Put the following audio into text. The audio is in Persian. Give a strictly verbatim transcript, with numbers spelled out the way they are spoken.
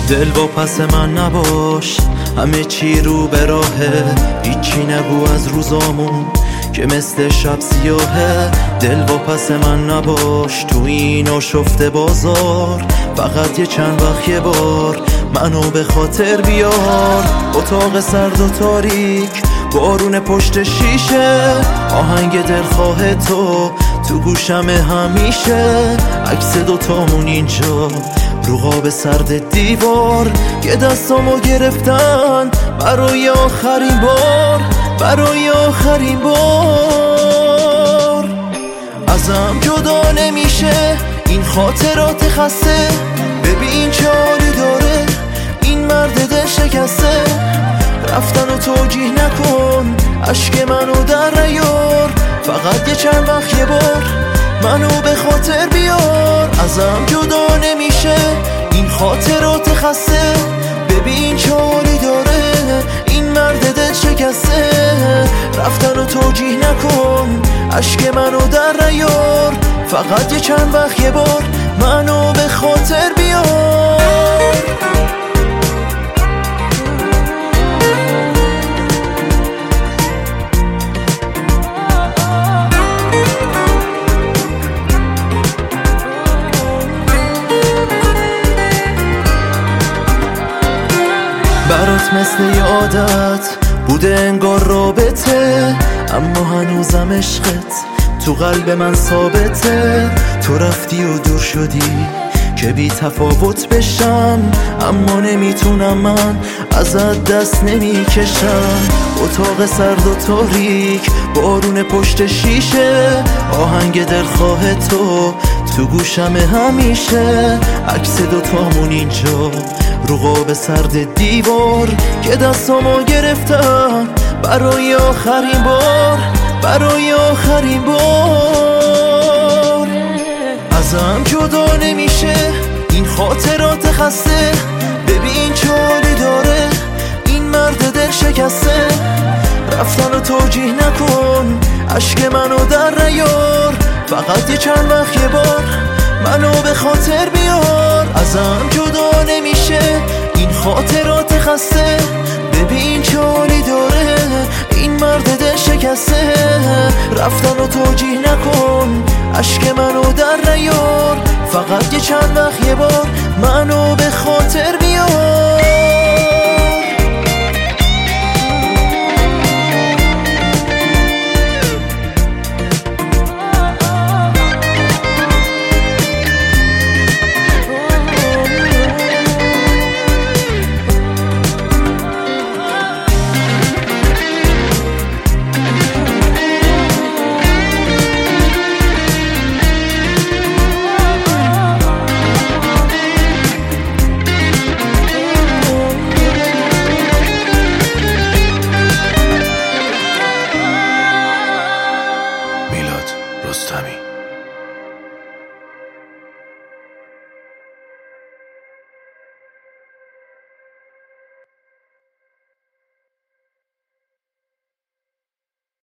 دل با پس من نباش، همه چی رو به راهه، هیچی نگو از روزامون که مثل شب سیاهه. دل با پس من نباش تو این آشفته بازار، فقط یه چند وقت یه بار منو به خاطر بیار. اتاق سرد و تاریک، بارون پشت شیشه، آهنگ دلخواه تو تو گوشم همیشه. عکس دوتامون اینجا رو قاب سرد دیوار، که دستامو گرفتن برای آخرین بار، برای آخرین بار. ازم جدا نمیشه این خاطرات خسته، ببین چه حالی داره این مرد دل شکسته. رفتن و توجیه نکن اشک منو در نیار، فقط یه چند وقت یه بار منو به خاطر بیار. ازم جدا نمیشه این خاطرات خسته، ببین چه حالی داره این مرد دل شکسته. رفتن و توجیه نکن اشک منو در نیار، فقط یه چند وقت یه بار منو به خاطر بیار. برات مثل یه عادت بوده انگار رابطه، اما هنوزم عشقت تو قلب من ثابته. تو رفتی و دور شدی که بی تفاوت بشم، اما نمیتونم من ازت دست نمیکشم. اتاق سرد و تاریک، بارون پشت شیشه، آهنگ دلخواه تو تو گوشم همیشه. عکس دوتامون اینجا رو قاب سرد دیوار، که دستامو گرفتم برای آخرین بار، برای آخرین بار. ازم جدا نمیشه این خاطرات خسته، ببین چه حالی داره این مرد دل شکسته. رفتن و توجیه نکن اشک منو در نیار، فقط یه چند وقت یه بار منو به خاطر بیار. ازم جدا نمیشه این خاطرات خسته، ببین چه حالی داره این مرد دل شکسته. رفتن و توجیه نکن اشک منو در نیار، فقط یه چند وقت یه بار منو به خاطر بیار. رستمی